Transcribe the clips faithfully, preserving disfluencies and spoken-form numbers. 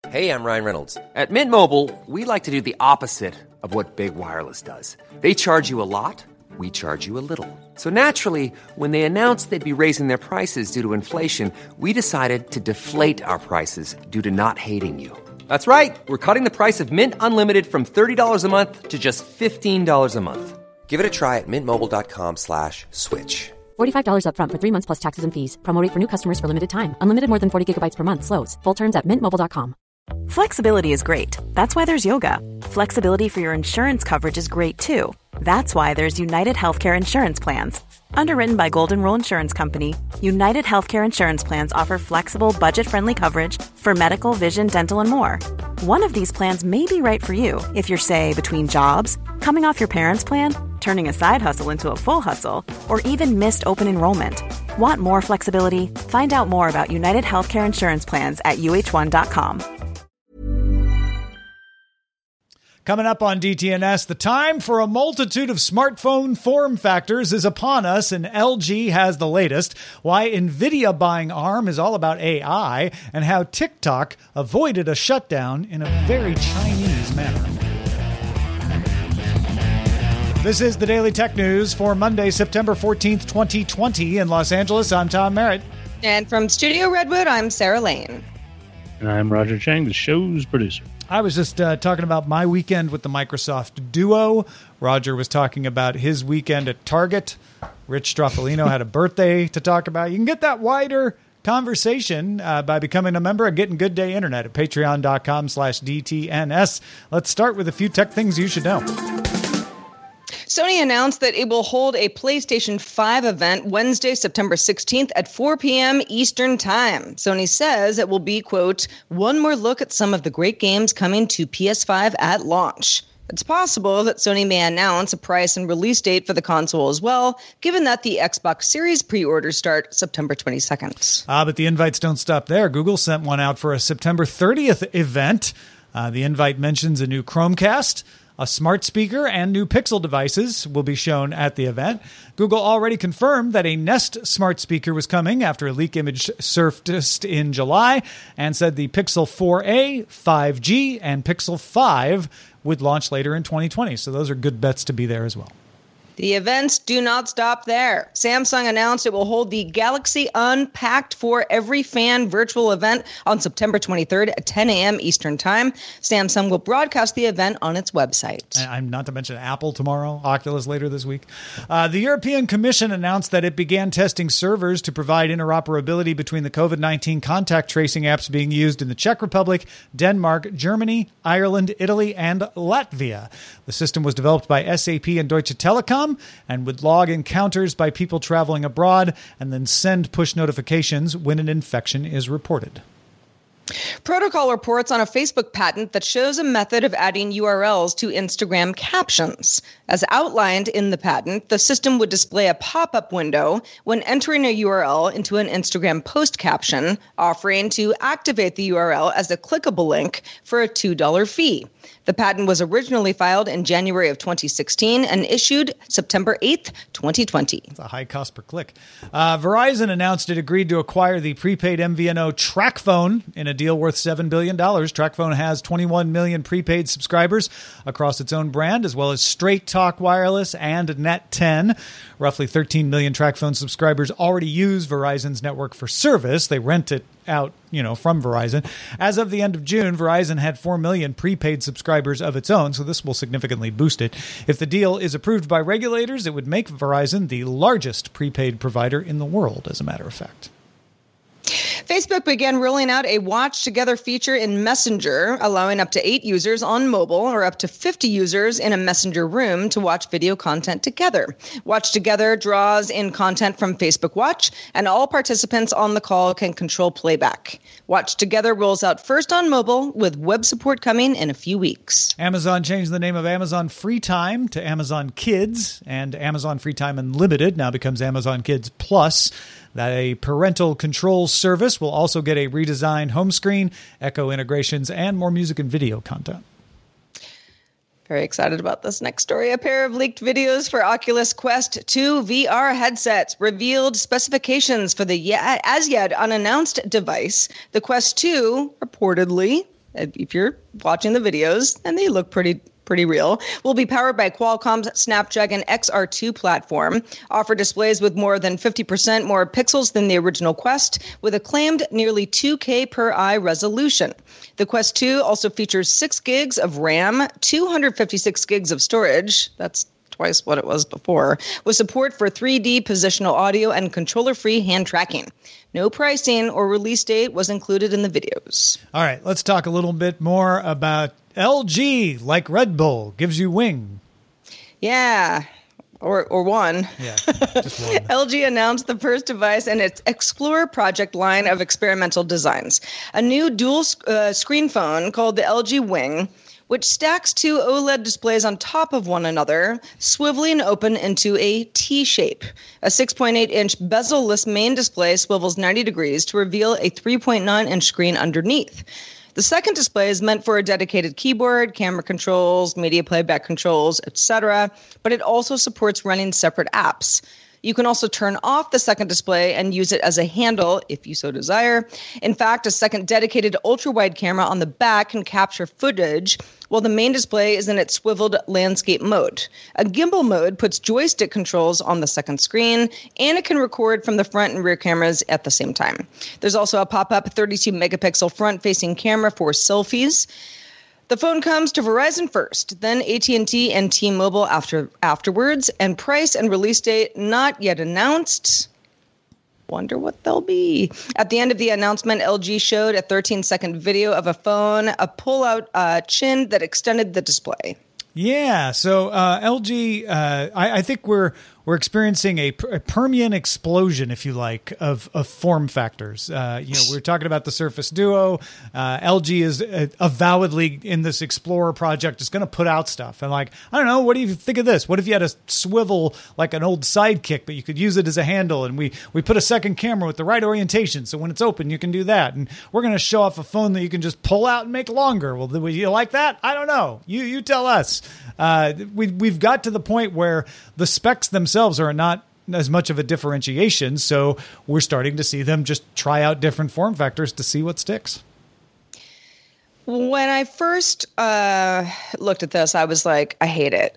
Hey, I'm Ryan Reynolds. At Mint Mobile, we like to do the opposite of what Big Wireless does. They charge you a lot, we charge you a little. So naturally, when they announced they'd be raising their prices due to inflation, we decided to deflate our prices due to not hating you. That's right. We're cutting the price of Mint Unlimited from thirty dollars a month to just fifteen dollars a month. Give it a try at mintmobile.com slash switch. forty-five dollars up front for three months plus taxes and fees. Promo rate for new customers for limited time. Unlimited more than forty gigabytes per month slows. Full terms at mint mobile dot com. Flexibility is great. That's why there's yoga. Flexibility for your insurance coverage is great too. That's why there's United Healthcare Insurance Plans. Underwritten by Golden Rule Insurance Company, United Healthcare Insurance Plans offer flexible, budget-friendly coverage for medical, vision, dental, and more. One of these plans may be right for you if you're, say, between jobs, coming off your parents' plan, turning a side hustle into a full hustle, or even missed open enrollment. Want more flexibility? Find out more about United Healthcare Insurance Plans at U H one dot com. Coming up on D T N S, the time for a multitude of smartphone form factors is upon us, and L G has the latest. Why NVIDIA buying ARM is all about A I, and how TikTok avoided a shutdown in a very Chinese manner. This is the Daily Tech News for Monday, September fourteenth, twenty twenty. In Los Angeles, I'm Tom Merritt. And from Studio Redwood, I'm Sarah Lane. And I'm Roger Chang, the show's producer. I was just uh, talking about my weekend with the Microsoft Duo. Roger was talking about his weekend at Target. Rich Stroffolino had a birthday to talk about. You can get that wider conversation uh, by becoming a member and getting Good Day Internet at patreon.com slash DTNS. Let's start with a few tech things you should know. Sony announced that it will hold a PlayStation five event Wednesday, September sixteenth at four p.m. Eastern Time. Sony says it will be, quote, one more look at some of the great games coming to P S five at launch. It's possible that Sony may announce a price and release date for the console as well, given that the Xbox Series pre-orders start September twenty-second. Ah, but the invites don't stop there. Google sent one out for a September thirtieth event. Uh, the invite mentions a new Chromecast, a smart speaker, and new Pixel devices will be shown at the event. Google already confirmed that a Nest smart speaker was coming after a leak image surfaced in July, and said the Pixel four a, five G, and Pixel five would launch later in twenty twenty. So those are good bets to be there as well. The events do not stop there. Samsung announced it will hold the Galaxy Unpacked for Every Fan virtual event on September twenty-third at ten a.m. Eastern Time. Samsung will broadcast the event on its website. I'm not to mention Apple tomorrow, Oculus later this week. Uh, the European Commission announced that it began testing servers to provide interoperability between the COVID nineteen contact tracing apps being used in the Czech Republic, Denmark, Germany, Ireland, Italy, and Latvia. The system was developed by S A P and Deutsche Telekom, and would log encounters by people traveling abroad and then send push notifications when an infection is reported. Protocol reports on a Facebook patent that shows a method of adding U R Ls to Instagram captions. As outlined in the patent, the system would display a pop-up window when entering a U R L into an Instagram post caption, offering to activate the U R L as a clickable link for a two dollars fee. The patent was originally filed in January of twenty sixteen and issued September eighth, twenty twenty. It's a high cost per click. Uh, Verizon announced it agreed to acquire the prepaid M V N O TracFone in a deal worth seven billion dollars. TracFone has twenty-one million prepaid subscribers across its own brand, as well as Straight Talk Wireless and Net ten. Roughly thirteen million TracFone subscribers already use Verizon's network for service. They rent it out, you know, from Verizon. As of the end of June, Verizon had four million prepaid subscribers of its own, so this will significantly boost it. If the deal is approved by regulators, it would make Verizon the largest prepaid provider in the world, as a matter of fact. Facebook began rolling out a Watch Together feature in Messenger, allowing up to eight users on mobile or up to fifty users in a Messenger room to watch video content together. Watch Together draws in content from Facebook Watch, and all participants on the call can control playback. Watch Together rolls out first on mobile, with web support coming in a few weeks. Amazon changed the name of Amazon Free Time to Amazon Kids, and Amazon Free Time Unlimited now becomes Amazon Kids Plus. That a parental control service will also get a redesigned home screen, Echo integrations, and more music and video content. Very excited about this next story. A pair of leaked videos for Oculus Quest two V R headsets revealed specifications for the yet, as yet unannounced device. The Quest two reportedly if you're watching the videos, and they look pretty pretty real, will be powered by Qualcomm's Snapdragon X R two platform, offer displays with more than fifty percent more pixels than the original Quest, with a claimed nearly two K per eye resolution. The Quest two also features six gigs of RAM, two hundred fifty-six gigs of storage, that's twice what it was before, with support for three D positional audio and controller-free hand tracking. No pricing or release date was included in the videos. All right, let's talk a little bit more about L G, like Red Bull, gives you wing. Yeah, or or one. Yeah, just one. L G announced the first device in its Explorer project line of experimental designs. A new dual uh, screen phone called the L G Wing, which stacks two OLED displays on top of one another, swiveling open into a T shape. A six point eight inch bezel-less main display swivels ninety degrees to reveal a three point nine inch screen underneath. The second display is meant for a dedicated keyboard, camera controls, media playback controls, et cetera, but it also supports running separate apps. You can also turn off the second display and use it as a handle if you so desire. In fact, a second dedicated ultra-wide camera on the back can capture footage, while the main display is in its swiveled landscape mode. A gimbal mode puts joystick controls on the second screen, and it can record from the front and rear cameras at the same time. There's also a pop-up thirty-two megapixel front-facing camera for selfies. The phone comes to Verizon first, then A T and T and T-Mobile after afterwards, and price and release date not yet announced. Wonder what they'll be. At the end of the announcement, L G showed a thirteen second video of a phone, a pull-out uh, chin that extended the display. Yeah, so uh, L G, uh, I, I think we're we're experiencing a, a Permian explosion, if you like, of, of form factors. Uh, you know, we were talking about the Surface Duo. Uh, L G is uh, avowedly in this Explorer project is going to put out stuff. And like, I don't know, what do you think of this? What if you had a swivel like an old Sidekick, but you could use it as a handle? And we we put a second camera with the right orientation, so when it's open, you can do that. And we're going to show off a phone that you can just pull out and make longer. Well, do you like that? I don't know. You you tell us. Uh, we we've got to the point where the specs themselves are not as much of a differentiation, so we're starting to see them just try out different form factors to see what sticks. When I first uh, looked at this, I was like, I hate it.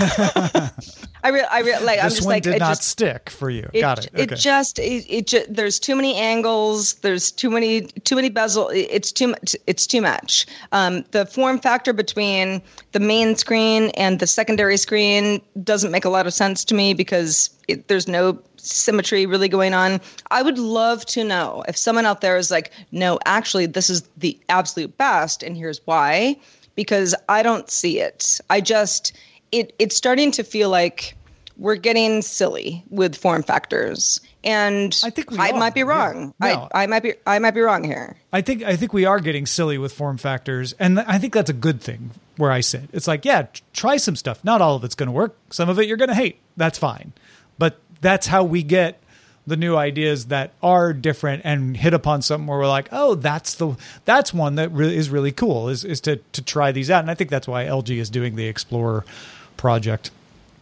I really, I really, like, this I'm just one like, did it not just, stick for you. It, Got it. Okay. It just, it, it just, there's too many angles. There's too many, too many bezel. It's too much. It's too much. Um, the form factor between the main screen and the secondary screen doesn't make a lot of sense to me because it, there's no symmetry really going on. I would love to know if someone out there is like, no, actually, this is the absolute best, and here's why. Because I don't see it. I just. It it's starting to feel like we're getting silly with form factors, and I think we I are. might be wrong. Yeah. No. I I might be I might be wrong here. I think I think we are getting silly with form factors, and I think that's a good thing. Where I sit, it's like, yeah, try some stuff. Not all of it's going to work. Some of it you're going to hate. That's fine, but that's how we get the new ideas that are different and hit upon something where we're like, oh, that's the that's one that really is really cool. Is is to to try these out, and I think that's why L G is doing the Explorer project.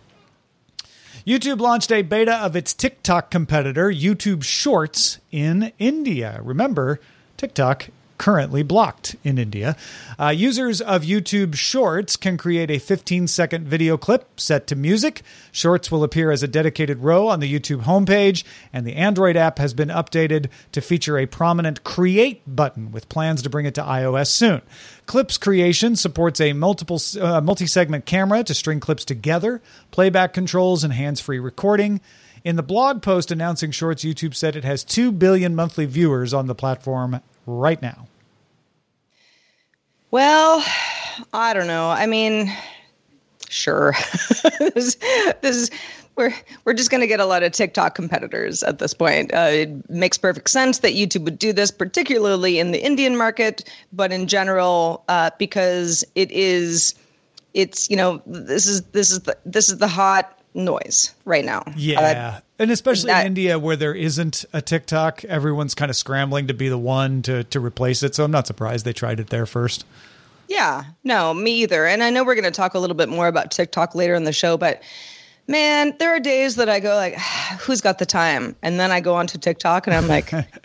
YouTube launched a beta of its TikTok competitor, YouTube Shorts, in India. Remember, TikTok currently blocked in India. Uh, users of YouTube Shorts can create a fifteen second video clip set to music. Shorts will appear as a dedicated row on the YouTube homepage, and the Android app has been updated to feature a prominent Create button with plans to bring it to iOS soon. Clips creation supports a multiple uh, multi-segment camera to string clips together, playback controls, and hands-free recording. In the blog post announcing Shorts, YouTube said it has two billion monthly viewers on the platform right now. Well, I don't know. I mean, sure. this, this is we're we're just going to get a lot of TikTok competitors at this point. Uh, it makes perfect sense that YouTube would do this, particularly in the Indian market, but in general, uh, because it is, it's you know, this is this is the this is the hot noise right now. Yeah. Uh, and especially that, in India where there isn't a TikTok, everyone's kind of scrambling to be the one to, to replace it. So I'm not surprised they tried it there first. Yeah, no, me either. And I know we're going to talk a little bit more about TikTok later in the show, but man, there are days that I go like, who's got the time? And then I go onto TikTok and I'm like,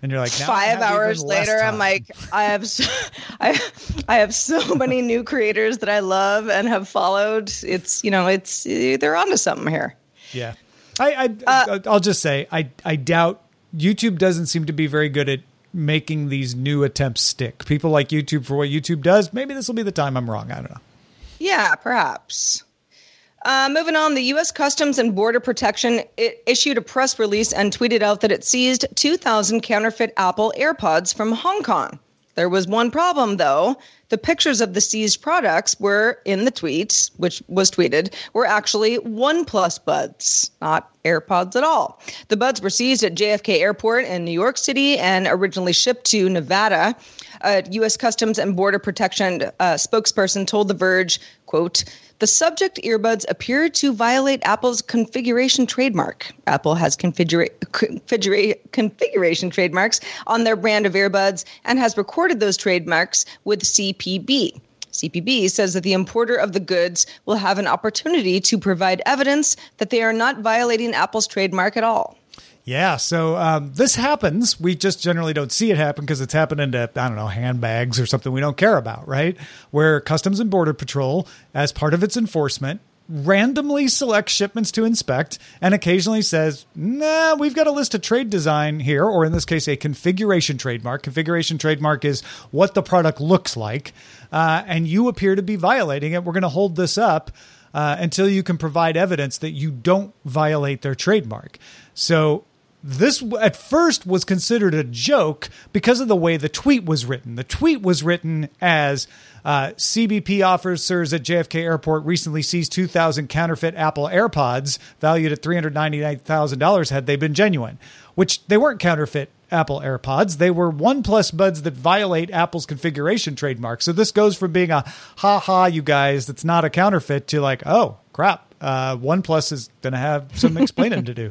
And you're like, now I five have hours even less later, time. I'm like, I have, so, I, I have so many new creators that I love and have followed. It's, you know, it's, they're onto something here. Yeah. I, I, uh, I'll just say, I, I doubt YouTube doesn't seem to be very good at making these new attempts stick. People like YouTube for what YouTube does. Maybe this will be the time I'm wrong. I don't know. Yeah, perhaps. Uh, moving on, the U S Customs and Border Protection it issued a press release and tweeted out that it seized two thousand counterfeit Apple AirPods from Hong Kong. There was one problem, though. The pictures of the seized products were in the tweet, which was tweeted, were actually OnePlus buds, not AirPods at all. The buds were seized at J F K Airport in New York City and originally shipped to Nevada. A U S Customs and Border Protection uh, spokesperson told The Verge, quote, "The subject earbuds appear to violate Apple's configuration trademark. Apple has configura- configura- configuration trademarks on their brand of earbuds and has recorded those trademarks with C P B. C P B says that the importer of the goods will have an opportunity to provide evidence that they are not violating Apple's trademark at all." Yeah, so um, this happens. We just generally don't see it happen because it's happening to, I don't know, handbags or something we don't care about, right? Where Customs and Border Patrol, as part of its enforcement, randomly selects shipments to inspect and occasionally says, nah, we've got a list of trade design here, or in this case, a configuration trademark. Configuration trademark is what the product looks like, uh, and you appear to be violating it. We're going to hold this up uh, until you can provide evidence that you don't violate their trademark. So this at first was considered a joke because of the way the tweet was written. The tweet was written as uh, C B P officers at J F K Airport recently seized two thousand counterfeit Apple AirPods valued at three hundred ninety-nine thousand dollars had they been genuine, which they weren't counterfeit Apple AirPods. They were OnePlus buds that violate Apple's configuration trademark. So this goes from being a ha ha, you guys, that's not a counterfeit to like, oh, crap, uh, OnePlus is going to have some explaining to do.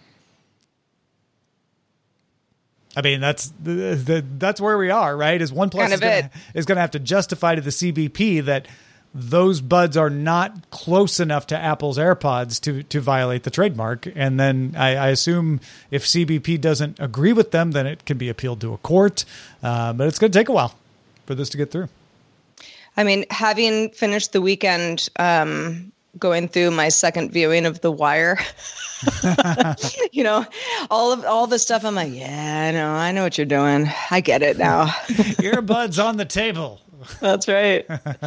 I mean, that's the, the, that's where we are, right? Is OnePlus kind of is going to have to justify to the C B P that those buds are not close enough to Apple's AirPods to to violate the trademark. And then I, I assume if C B P doesn't agree with them, then it can be appealed to a court. Uh, but it's going to take a while for this to get through. I mean, having finished the weekend um, going through my second viewing of The Wire, you know, all of all this stuff, I'm like, yeah, I know, I know what you're doing. I get it now. Earbuds on the table. That's right.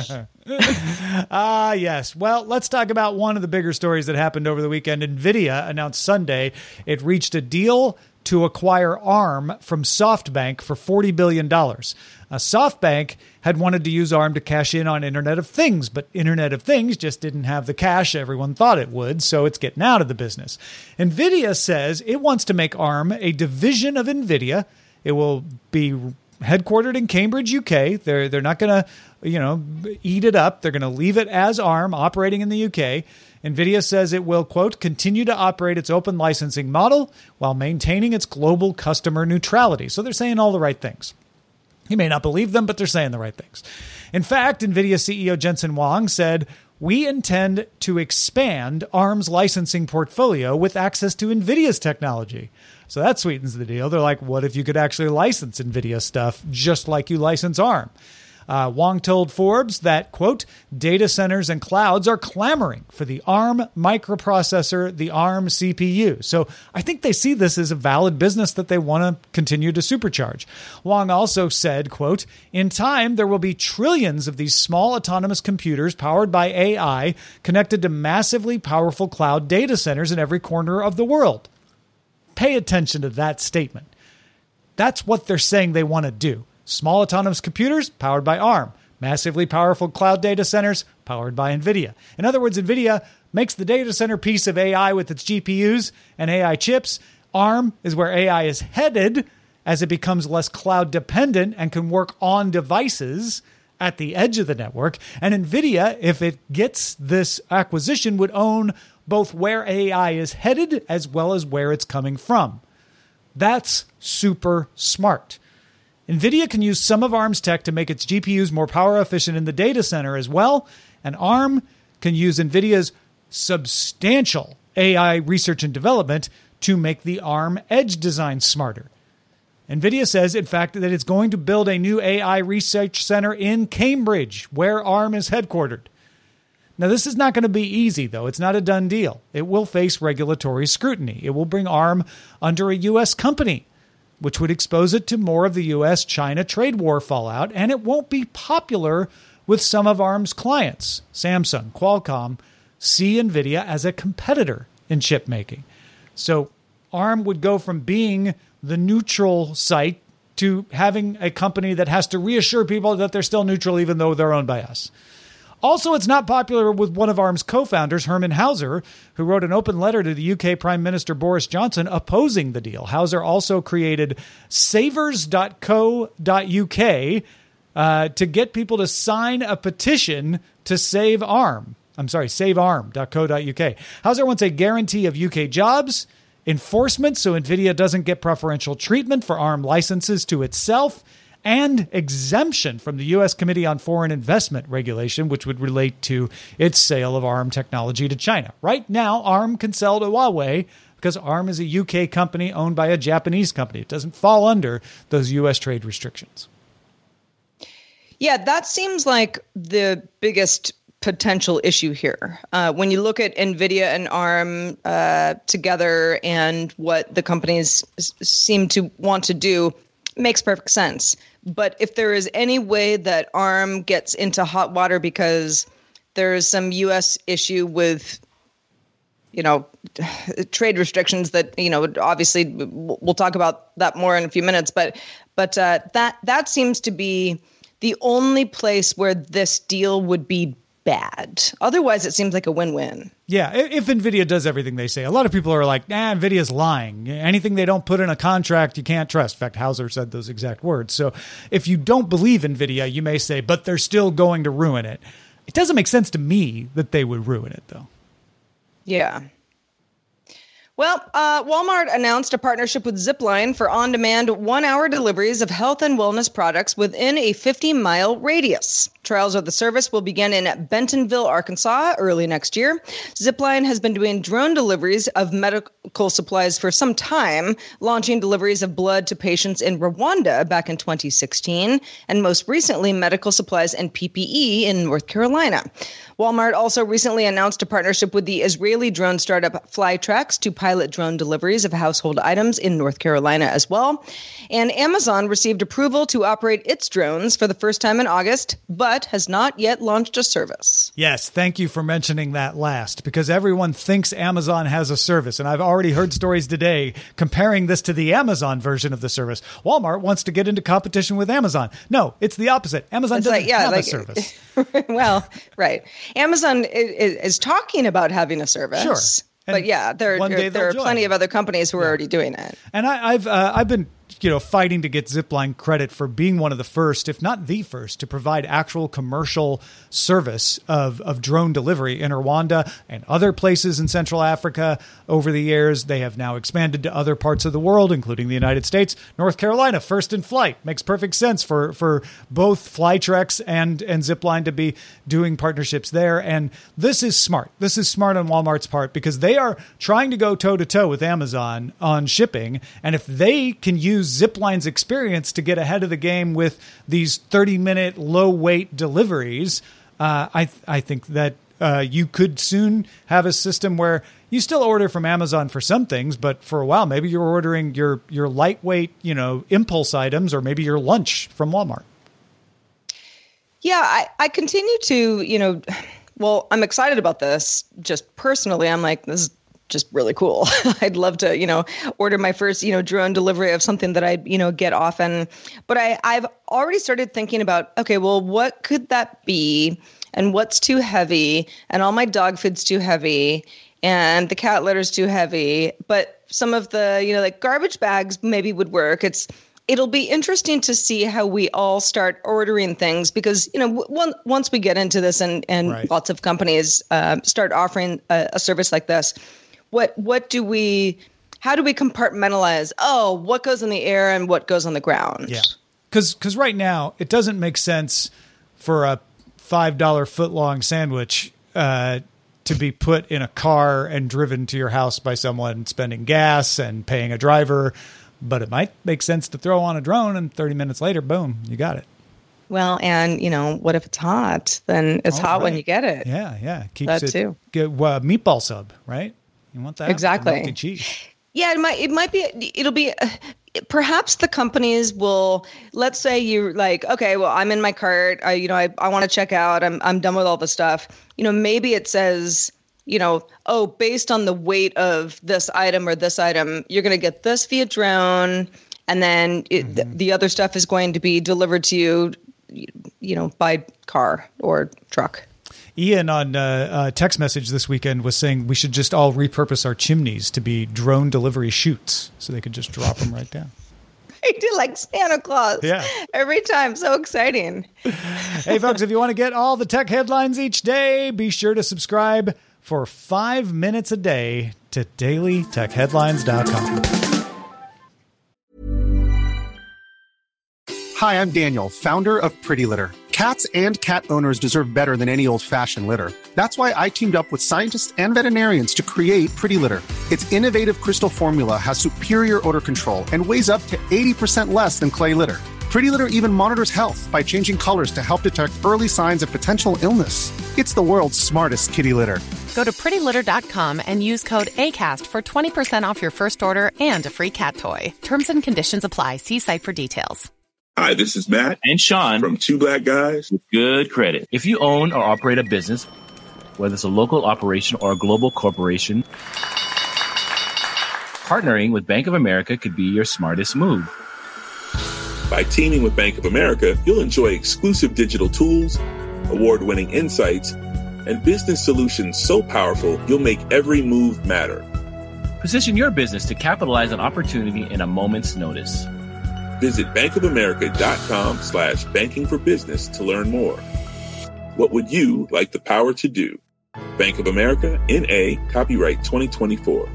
Ah, uh, yes. Well, let's talk about one of the bigger stories that happened over the weekend. NVIDIA announced Sunday it reached a deal to acquire ARM from SoftBank for forty billion dollars. Uh, SoftBank had wanted to use ARM to cash in on Internet of Things, but Internet of Things just didn't have the cash everyone thought it would, so it's getting out of the business. NVIDIA says it wants to make ARM a division of NVIDIA. It will be headquartered in Cambridge, U K. They're they're not going to, you know, eat it up. They're going to leave it as ARM operating in the U K. NVIDIA says it will, quote, continue to operate its open licensing model while maintaining its global customer neutrality. So they're saying all the right things. You may not believe them, but they're saying the right things. In fact, NVIDIA C E O Jensen Huang said, we intend to expand ARM's licensing portfolio with access to NVIDIA's technology. So that sweetens the deal. They're like, what if you could actually license NVIDIA stuff just like you license ARM? Uh, Wang told Forbes that, quote, data centers and clouds are clamoring for the ARM microprocessor, the ARM C P U. So I think they see this as a valid business that they want to continue to supercharge. Wang also said, quote, in time, there will be trillions of these small autonomous computers powered by A I connected to massively powerful cloud data centers in every corner of the world. Pay attention to that statement. That's what they're saying they want to do. Small autonomous computers powered by ARM. Massively powerful cloud data centers powered by NVIDIA. In other words, NVIDIA makes the data center piece of A I with its G P Us and A I chips. ARM is where A I is headed as it becomes less cloud dependent and can work on devices at the edge of the network. And NVIDIA, if it gets this acquisition, would own both where A I is headed as well as where it's coming from. That's super smart. NVIDIA can use some of ARM's tech to make its G P Us more power efficient in the data center as well, and ARM can use NVIDIA's substantial A I research and development to make the ARM edge design smarter. NVIDIA says, in fact, that it's going to build a new A I research center in Cambridge, where ARM is headquartered. Now, this is not going to be easy, though. It's not a done deal. It will face regulatory scrutiny. It will bring ARM under a U S company, which would expose it to more of the U S China trade war fallout, and it won't be popular with some of ARM's clients. Samsung, Qualcomm see NVIDIA as a competitor in chip making. So ARM would go from being the neutral site to having a company that has to reassure people that they're still neutral even though they're owned by us. Also, it's not popular with one of ARM's co-founders, Herman Hauser, who wrote an open letter to the U K Prime Minister Boris Johnson opposing the deal. Hauser also created savers dot co dot U K uh, to get people to sign a petition to save ARM. I'm sorry, save arm dot co dot U K. Hauser wants a guarantee of U K jobs, enforcement so NVIDIA doesn't get preferential treatment for ARM licenses to itself, and exemption from the U S Committee on Foreign Investment regulation, which would relate to its sale of ARM technology to China. Right now, ARM can sell to Huawei because ARM is a U K company owned by a Japanese company. It doesn't fall under those U S trade restrictions. Yeah, that seems like the biggest potential issue here. Uh, when you look at NVIDIA and ARM uh, together and what the companies s- seem to want to do, makes perfect sense. But if there is any way that ARM gets into hot water because there is some U S issue with, you know, trade restrictions that, you know, obviously we'll talk about that more in a few minutes, but but uh, that that seems to be the only place where this deal would be bad. Otherwise, it seems like a win-win. Yeah, if NVIDIA does everything they say. A lot of people are like, nah, NVIDIA's lying. Anything they don't put in a contract, you can't trust. In fact, Hauser said those exact words. So if you don't believe NVIDIA, you may say, but they're still going to ruin it. It doesn't make sense to me that they would ruin it, though. Yeah. Well, uh, Walmart announced a partnership with Zipline for on-demand one-hour deliveries of health and wellness products within a fifty-mile radius. Trials of the service will begin in Bentonville, Arkansas, early next year. Zipline has been doing drone deliveries of medical supplies for some time, launching deliveries of blood to patients in Rwanda back in twenty sixteen, and most recently, medical supplies and P P E in North Carolina. Walmart also recently announced a partnership with the Israeli drone startup Flytrex to pilot drone deliveries of household items in North Carolina as well. And Amazon received approval to operate its drones for the first time in August, but has not yet launched a service. Yes, thank you for mentioning that last, because everyone thinks Amazon has a service, and I've already heard stories today comparing this to the Amazon version of the service. Walmart wants to get into competition with Amazon. No, it's the opposite. Amazon It's doesn't like, yeah, have like, a service. Well, right. Amazon is, is talking about having a service. Sure. And but yeah, there, one day there, there are they'll plenty join. of other companies who are already doing it. And I, I've uh, I've been you know fighting to get Zipline credit for being one of the first, if not the first, to provide actual commercial service of of drone delivery in Rwanda and other places in Central Africa. Over the years, they have now expanded to other parts of the world, including the United States. North Carolina, first in flight, makes perfect sense for for both Flytrex and and Zipline to be doing partnerships there. And this is smart. This is smart on Walmart's part because they are trying to go toe to toe with Amazon on shipping, and if they can use Zipline's experience to get ahead of the game with these thirty-minute low-weight deliveries, uh, I th- I think that uh, you could soon have a system where you still order from Amazon for some things, but for a while maybe you're ordering your your lightweight, you know, impulse items or maybe your lunch from Walmart. Yeah, I, I continue to, you know, well, I'm excited about this. Just personally, I'm like, this is just really cool. I'd love to, you know, order my first, you know, drone delivery of something that I, you know, get often. But I, I've already started thinking about, okay, well, what could that be? And what's too heavy? And all my dog food's too heavy. And the cat litter's too heavy. But some of the, you know, like garbage bags maybe would work. It's, it'll be interesting to see how we all start ordering things because, you know, w- once we get into this and, and Right. lots of companies uh, start offering a, a service like this, What what do we, how do we compartmentalize, oh, what goes in the air and what goes on the ground? Yeah. Because right now, it doesn't make sense for a five dollar foot-long sandwich uh, to be put in a car and driven to your house by someone spending gas and paying a driver. but it might make sense to throw on a drone and thirty minutes later, boom, you got it. Well, and, you know, what if it's hot? Then it's Oh, hot when right. you get it. Yeah, yeah. Keeps That it, too. Get, uh, meatball sub, right? You want that? Exactly. Melty cheese. Yeah, it might. It might be. It'll be. Uh, perhaps the companies will. Let's say you're like, okay, well, I'm in my cart. I, you know, I, I want to check out. I'm, I'm done with all the stuff. You know, maybe it says, you know, oh, based on the weight of this item or this item, you're going to get this via drone, and then it, mm-hmm. th- the other stuff is going to be delivered to you, you know, by car or truck. Ian on uh, a text message this weekend was saying we should just all repurpose our chimneys to be drone delivery chutes so they could just drop them right down. I do like Santa Claus. Yeah. Every time. So exciting. Hey, folks, if you want to get all the tech headlines each day, be sure to subscribe for five minutes a day to daily tech headlines dot com. Hi, I'm Daniel, founder of Pretty Litter. Cats and cat owners deserve better than any old-fashioned litter. That's why I teamed up with scientists and veterinarians to create Pretty Litter. Its innovative crystal formula has superior odor control and weighs up to eighty percent less than clay litter. Pretty Litter even monitors health by changing colors to help detect early signs of potential illness. It's the world's smartest kitty litter. Go to pretty litter dot com and use code ACAST for twenty percent off your first order and a free cat toy. Terms and conditions apply. See site for details. Hi, this is Matt and Sean from Two Black Guys with Good Credit. If you own or operate a business, whether it's a local operation or a global corporation, partnering with Bank of America could be your smartest move. By teaming with Bank of America, you'll enjoy exclusive digital tools, award-winning insights, and business solutions so powerful you'll make every move matter. Position your business to capitalize on opportunity in a moment's notice. Visit bankofamerica.com slash banking for business to learn more. What would you like the power to do? Bank of America, N A, copyright twenty twenty-four.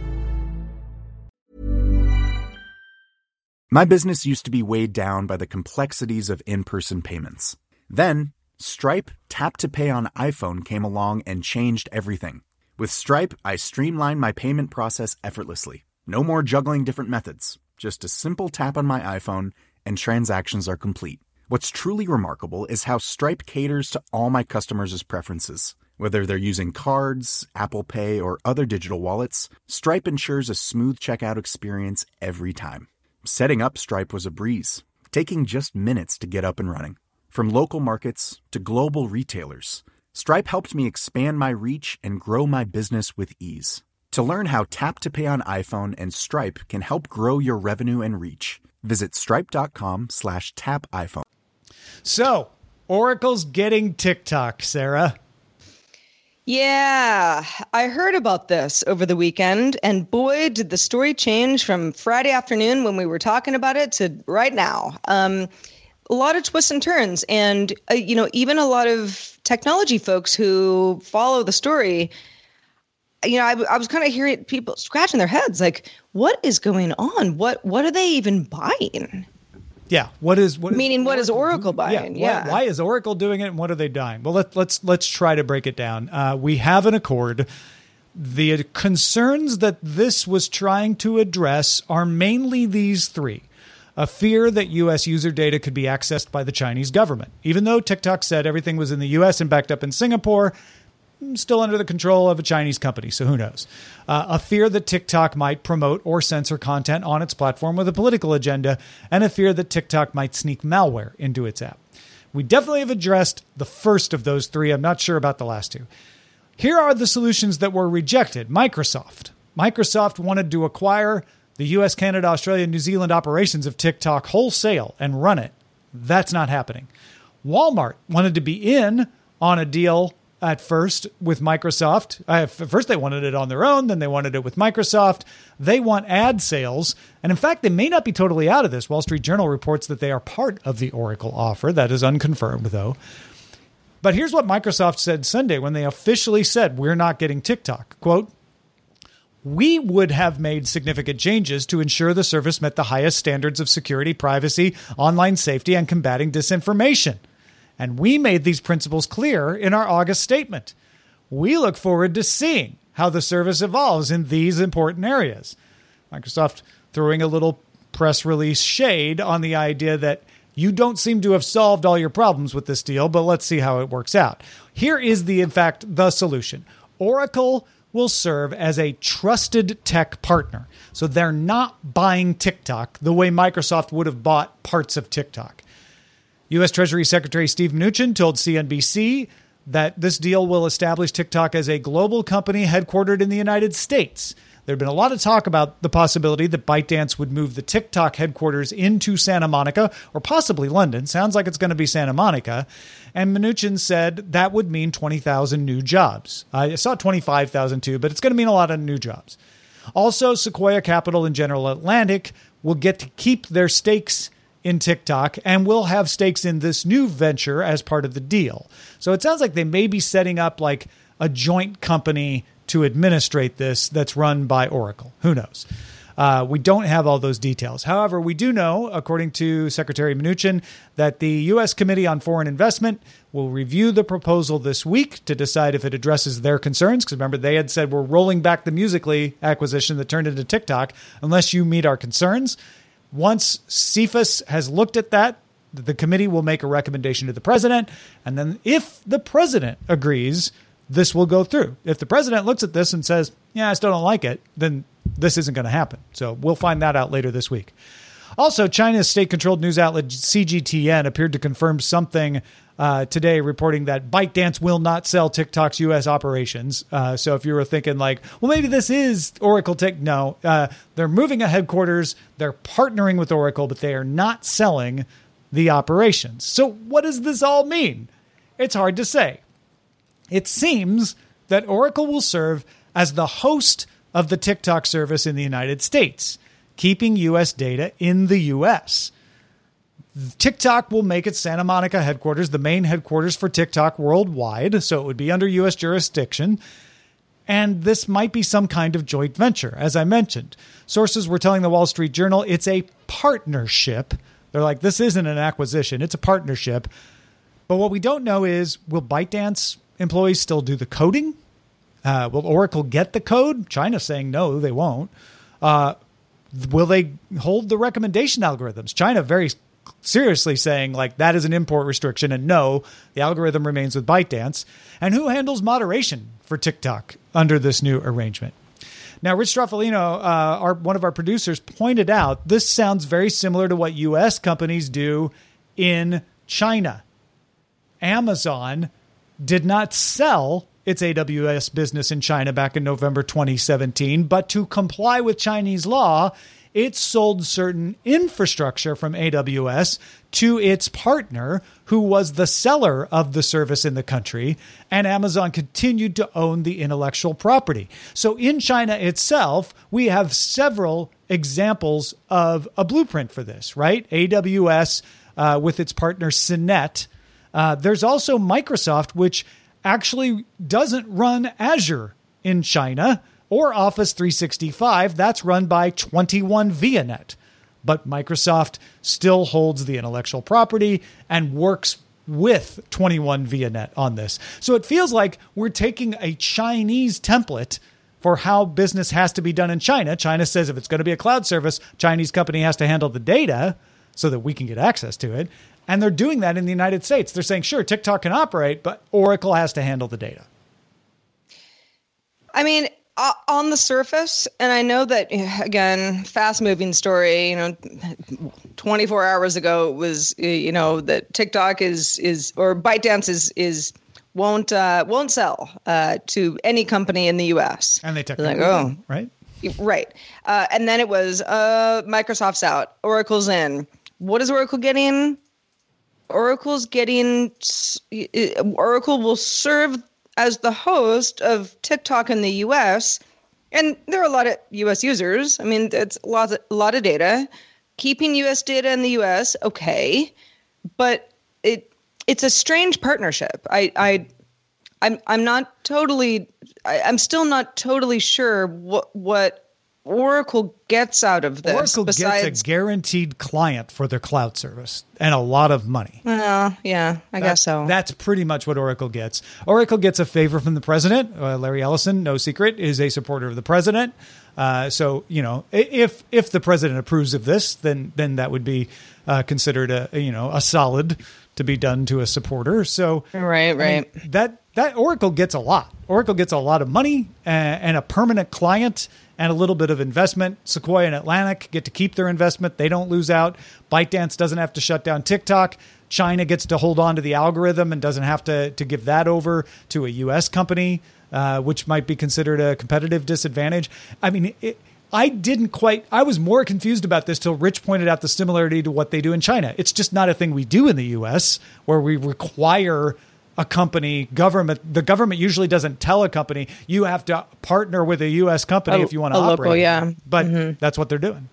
My business used to be weighed down by the complexities of in-person payments. Then, Stripe Tap to Pay on iPhone came along and changed everything. With Stripe, I streamlined my payment process effortlessly. No more juggling different methods. Just a simple tap on my iPhone, and transactions are complete. What's truly remarkable is how Stripe caters to all my customers' preferences. Whether they're using cards, Apple Pay, or other digital wallets, Stripe ensures a smooth checkout experience every time. Setting up Stripe was a breeze, taking just minutes to get up and running. From local markets to global retailers, Stripe helped me expand my reach and grow my business with ease. To learn how Tap to Pay on iPhone and Stripe can help grow your revenue and reach, visit stripe.com slash tap iPhone. So, Oracle's getting TikTok, Sarah. Yeah, I heard about this over the weekend, and boy, did the story change from Friday afternoon when we were talking about it to right now. Um, a lot of twists and turns, and, uh, you know, even a lot of technology folks who follow the story, you know, I, I was kind of hearing people scratching their heads, like, what is going on? What what are they even buying? Yeah, what is what? Meaning, is what Oracle is Oracle buying? Yeah, yeah. Why, why is Oracle doing it, and what are they dying? Well, let, let's let's try to break it down. Uh, we have an accord. The concerns that this was trying to address are mainly these three. A fear that U S user data could be accessed by the Chinese government. Even though TikTok said everything was in the U S and backed up in Singapore, still under the control of a Chinese company, so who knows? Uh, a fear that TikTok might promote or censor content on its platform with a political agenda, and a fear that TikTok might sneak malware into its app. We definitely have addressed the first of those three. I'm not sure about the last two. Here are the solutions that were rejected. Microsoft. Microsoft wanted to acquire the U S, Canada, Australia, New Zealand operations of TikTok wholesale and run it. That's not happening. Walmart wanted to be in on a deal at first with Microsoft. Uh, first they wanted it on their own, then they wanted it with Microsoft. They want ad sales. And in fact, they may not be totally out of this. Wall Street Journal reports that they are part of the Oracle offer. That is unconfirmed, though. But here's what Microsoft said Sunday when they officially said, we're not getting TikTok. Quote, we would have made significant changes to ensure the service met the highest standards of security, privacy, online safety, and combating disinformation. And we made these principles clear in our August statement. We look forward to seeing how the service evolves in these important areas. Microsoft throwing a little press release shade on the idea that you don't seem to have solved all your problems with this deal, but let's see how it works out. Here is the, in fact, the solution. Oracle will serve as a trusted tech partner. So they're not buying TikTok the way Microsoft would have bought parts of TikTok. U S Treasury Secretary Steve Mnuchin told C N B C that this deal will establish TikTok as a global company headquartered in the United States. There had been a lot of talk about the possibility that ByteDance would move the TikTok headquarters into Santa Monica or possibly London. Sounds like it's going to be Santa Monica. And Mnuchin said that would mean twenty thousand new jobs. I saw twenty-five thousand too, but it's going to mean a lot of new jobs. Also, Sequoia Capital and General Atlantic will get to keep their stakes in TikTok and will have stakes in this new venture as part of the deal. So it sounds like they may be setting up like a joint company to administrate this that's run by Oracle. Who knows? Uh, we don't have all those details. However, we do know, according to Secretary Mnuchin, that the U S Committee on Foreign Investment will review the proposal this week to decide if it addresses their concerns. Because remember, they had said we're rolling back the Musical.ly acquisition that turned into TikTok unless you meet our concerns. Once C F I U S has looked at that, the committee will make a recommendation to the president. And then if the president agrees, this will go through. If the president looks at this and says, yeah, I still don't like it, then this isn't going to happen. So we'll find that out later this week. Also, China's state-controlled news outlet C G T N appeared to confirm something uh, today, reporting that ByteDance will not sell TikTok's U S operations. Uh, so if you were thinking like, well, maybe this is Oracle Tech. No, uh, they're moving a headquarters. They're partnering with Oracle, but they are not selling the operations. So what does this all mean? It's hard to say. It seems that Oracle will serve as the host of the TikTok service in the United States, keeping U S data in the U S. TikTok will make its Santa Monica headquarters the main headquarters for TikTok worldwide, so it would be under U S jurisdiction. And this might be some kind of joint venture, as I mentioned. Sources were telling the Wall Street Journal it's a partnership. They're like, this isn't an acquisition, it's a partnership. But what we don't know is, will ByteDance employees still do the coding? Uh, will Oracle get the code? China's saying no, they won't. Uh, will they hold the recommendation algorithms? China very seriously saying like that is an import restriction, and no, the algorithm remains with ByteDance. And who handles moderation for TikTok under this new arrangement? Now, Rich Stroffolino, uh, our, one of our producers, pointed out this sounds very similar to what U S companies do in China. Amazon did not sell its A W S business in China back in November twenty seventeen, but to comply with Chinese law, it sold certain infrastructure from A W S to its partner, who was the seller of the service in the country, and Amazon continued to own the intellectual property. So in China itself, we have several examples of a blueprint for this, right? A W S uh, with its partner Sinet. Uh, there's also Microsoft, which actually doesn't run Azure in China or Office three sixty-five. That's run by twenty-one ViaNet. But Microsoft still holds the intellectual property and works with twenty-one ViaNet on this. So it feels like we're taking a Chinese template for how business has to be done in China. China says if it's going to be a cloud service, Chinese company has to handle the data so that we can get access to it. And they're doing that in the United States. They're saying, sure, TikTok can operate, but Oracle has to handle the data. I mean, uh, on the surface, and I know that, again, fast-moving story, you know, twenty-four hours ago it was, you know, that TikTok is, is or ByteDance is, is won't uh, won't sell uh, to any company in the U S. And they technically like, oh, right? Right. Uh, and then it was uh, Microsoft's out, Oracle's in. What is Oracle getting? Oracle's getting, Oracle will serve as the host of TikTok in the U S. And there are a lot of U S users. I mean, it's a lot, a lot of data. Keeping U S data in the U S, okay. But it it's a strange partnership. I, I, I'm I'm not totally, I, I'm still not totally sure what, what Oracle gets out of this? Oracle besides... gets a guaranteed client for their cloud service and a lot of money. Well, yeah, I that, guess so. That's pretty much what Oracle gets. Oracle gets a favor from the president. Uh, Larry Ellison, no secret, is a supporter of the president. Uh, so, you know, if if the president approves of this, then then that would be uh, considered a, you know, a solid to be done to a supporter. So right, right. I mean, that that Oracle gets a lot. Oracle gets a lot of money and, and a permanent client and a little bit of investment. Sequoia and Atlantic get to keep their investment. They don't lose out. ByteDance doesn't have to shut down TikTok. China gets to hold on to the algorithm and doesn't have to, to give that over to a U S company, uh, which might be considered a competitive disadvantage. I mean, it, I didn't quite, I was more confused about this till Rich pointed out the similarity to what they do in China. It's just not a thing we do in the U S where we require a company, government, the government usually doesn't tell a company, you have to partner with a U S company a, if you want to a operate. Local, yeah. But mm-hmm. that's what they're doing.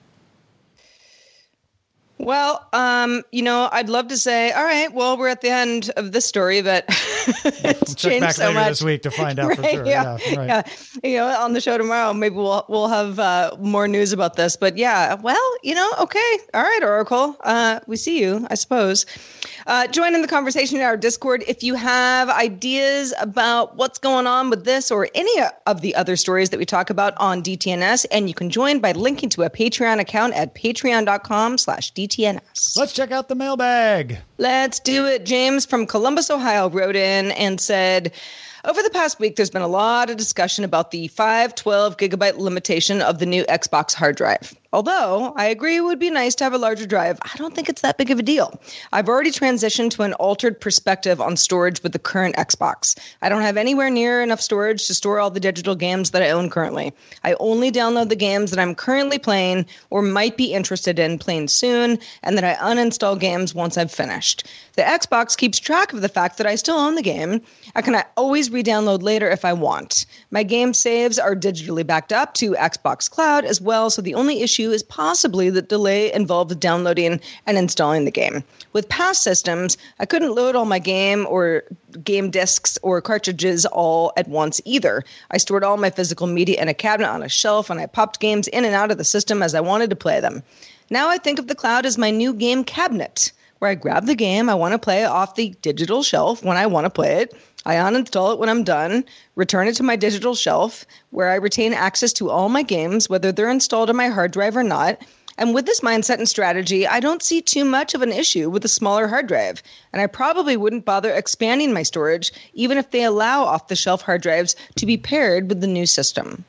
Well, um, you know, I'd love to say, all right, well, we're at the end of this story, but it's check changed back so later much this week to find out right, for sure. Yeah, yeah, right. yeah. You know, on the show tomorrow, maybe we'll we'll have uh, more news about this. But yeah, well, you know, okay, all right, Oracle, uh, we see you, I suppose. Uh, join in the conversation in our Discord if you have ideas about what's going on with this or any of the other stories that we talk about on D T N S, and you can join by linking to a Patreon account at patreon.com slash DTNS. Let's check out the mailbag. Let's do it. James from Columbus, Ohio wrote in and said, over the past week, there's been a lot of discussion about the five twelve gigabyte limitation of the new Xbox hard drive. Although I agree it would be nice to have a larger drive, I don't think it's that big of a deal. I've already transitioned to an altered perspective on storage with the current Xbox. I don't have anywhere near enough storage to store all the digital games that I own currently. I only download the games that I'm currently playing or might be interested in playing soon, and then I uninstall games once I've finished. The Xbox keeps track of the fact that I still own the game. I can always re-download later if I want. My game saves are digitally backed up to Xbox Cloud as well, so the only issue is possibly the delay involved with downloading and installing the game. With past systems, I couldn't load all my game or game discs or cartridges all at once either. I stored all my physical media in a cabinet on a shelf, and I popped games in and out of the system as I wanted to play them. Now I think of the cloud as my new game cabinet, where I grab the game I want to play off the digital shelf when I want to play it. I uninstall it when I'm done, return it to my digital shelf, where I retain access to all my games, whether they're installed on my hard drive or not. And with this mindset and strategy, I don't see too much of an issue with a smaller hard drive. And I probably wouldn't bother expanding my storage, even if they allow off-the-shelf hard drives to be paired with the new system.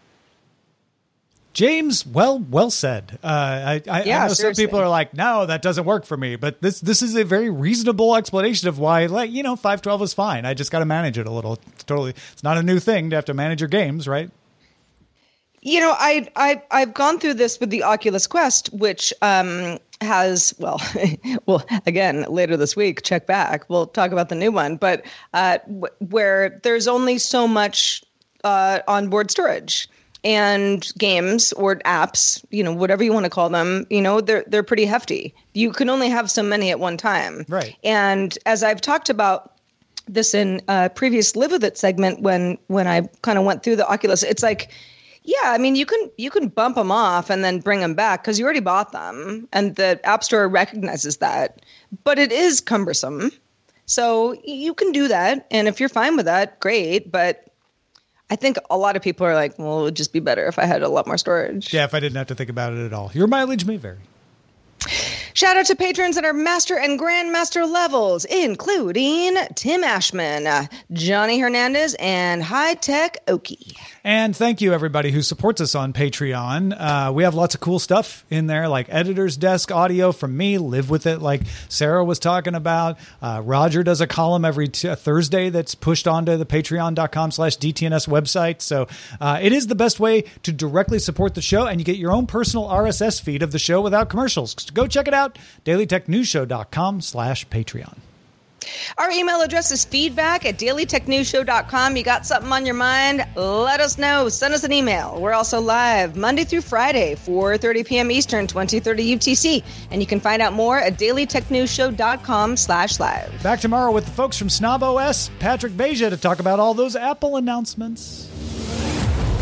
James, well, well said. Uh, I, I, yeah, I know seriously. Some people are like, no, that doesn't work for me. But this this is a very reasonable explanation of why, like, you know, five twelve is fine. I just got to manage it a little. It's totally, it's not a new thing to have to manage your games, right? You know, I, I, I've gone through this with the Oculus Quest, which um, has, well, well, again, later this week, check back. We'll talk about the new one. But uh, w- where there's only so much uh, onboard storage. And games or apps, you know, whatever you want to call them, you know, they're they're pretty hefty. You can only have so many at one time. Right. And as I've talked about this in a previous Live With It segment, when when I kind of went through the Oculus, it's like, yeah, I mean, you can you can bump them off and then bring them back because you already bought them, and the App Store recognizes that. But it is cumbersome, so you can do that, and if you're fine with that, great. But I think a lot of people are like, well, it would just be better if I had a lot more storage. Yeah, if I didn't have to think about it at all. Your mileage may vary. Shout out to patrons at our master and grandmaster levels, including Tim Ashman, uh, Johnny Hernandez, and High Tech Oki. And thank you, everybody who supports us on Patreon. Uh, we have lots of cool stuff in there, like Editor's Desk audio from me, Live With It, like Sarah was talking about. Uh, Roger does a column every t- Thursday that's pushed onto the patreon.com slash DTNS website. So uh, it is the best way to directly support the show, and you get your own personal R S S feed of the show without commercials. Go check it out, dailytechnewsshow.com slash Patreon. Our email address is feedback at dailytechnewsshow dot com. You got something on your mind? Let us know. Send us an email. We're also live Monday through Friday, four thirty p.m. Eastern, twenty thirty U T C. And you can find out more at dailytechnewsshow.com slash live. Back tomorrow with the folks from Snob O S, Patrick Beja, to talk about all those Apple announcements. This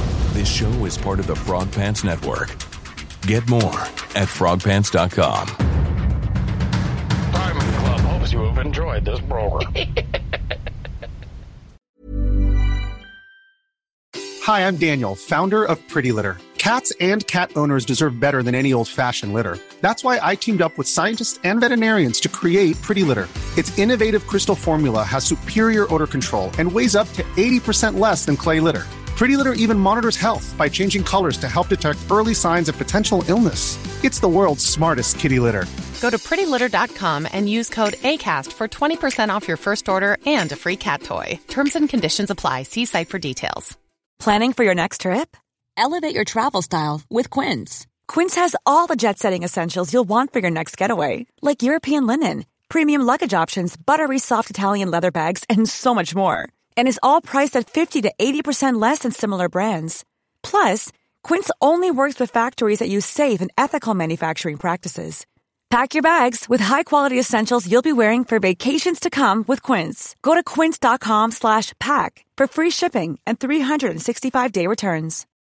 This show is part of the Frog Pants Network. Get more at frog pants dot com. Diamond Club hopes you have enjoyed this program. Hi, I'm Daniel, founder of Pretty Litter. Cats and cat owners deserve better than any old-fashioned litter. That's why I teamed up with scientists and veterinarians to create Pretty Litter. Its innovative crystal formula has superior odor control and weighs up to eighty percent less than clay litter. Pretty Litter even monitors health by changing colors to help detect early signs of potential illness. It's the world's smartest kitty litter. Go to pretty litter dot com and use code ACAST for twenty percent off your first order and a free cat toy. Terms and conditions apply. See site for details. Planning for your next trip? Elevate your travel style with Quince. Quince has all the jet-setting essentials you'll want for your next getaway, like European linen, premium luggage options, buttery soft Italian leather bags, and so much more. And is all priced at fifty to eighty percent less than similar brands. Plus, Quince only works with factories that use safe and ethical manufacturing practices. Pack your bags with high-quality essentials you'll be wearing for vacations to come with Quince. Go to quince dot com slash pack for free shipping and three sixty-five day returns.